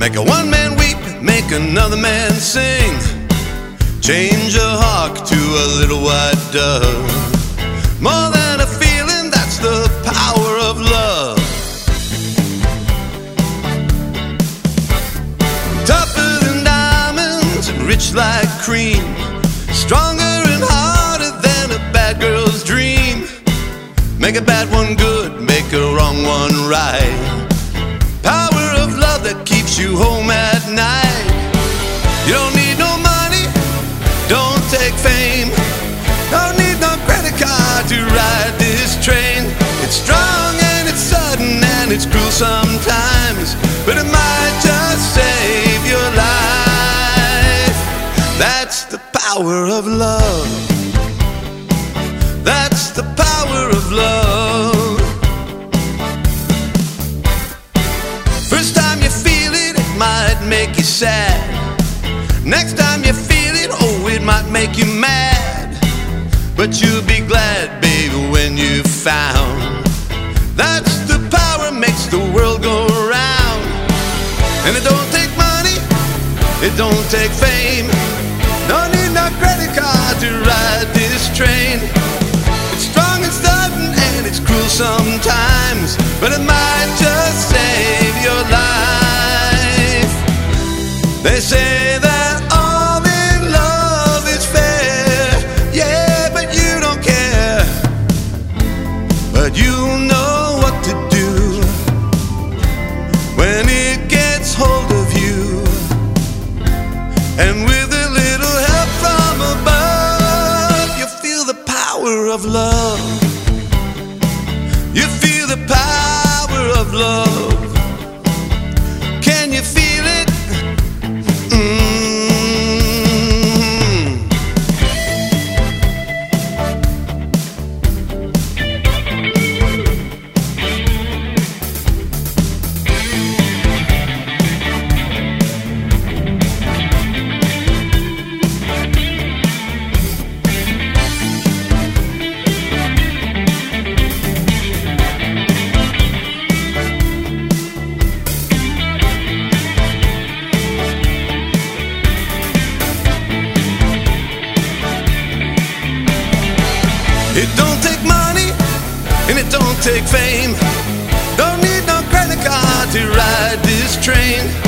Make a one man weep, make another man sing. Change a hawk to a little white dove. More than a feeling, that's the power of love. Tougher than diamonds and rich like cream. Stronger and harder than a bad girl's dream. Make a bad one good, make a wrong one right. Power of love that keeps you home at night. You don't need no money, don't take fame. Don't need no credit card to ride this train. It's strong and it's sudden and it's cruel sometimes, but it might just save your life. That's the power of love. That's the power of love. First time you feel it, it might make you sad. Next time you feel it, oh, it might make you mad. But you'll be glad, baby, when you found that's the power makes the world go round. And it don't take money, it don't take fame. Don't need no credit card to ride this train. It's strong and sudden and it's cruel sometimes, but it might just save your life. They say that all in love is fair, yeah, but you don't care. But you know what to do when it gets hold of you. And with a little help from above, you feel the power of love. You feel the power of love. Can you feel it? It don't take money, and it don't take fame. Don't need no credit card to ride this train.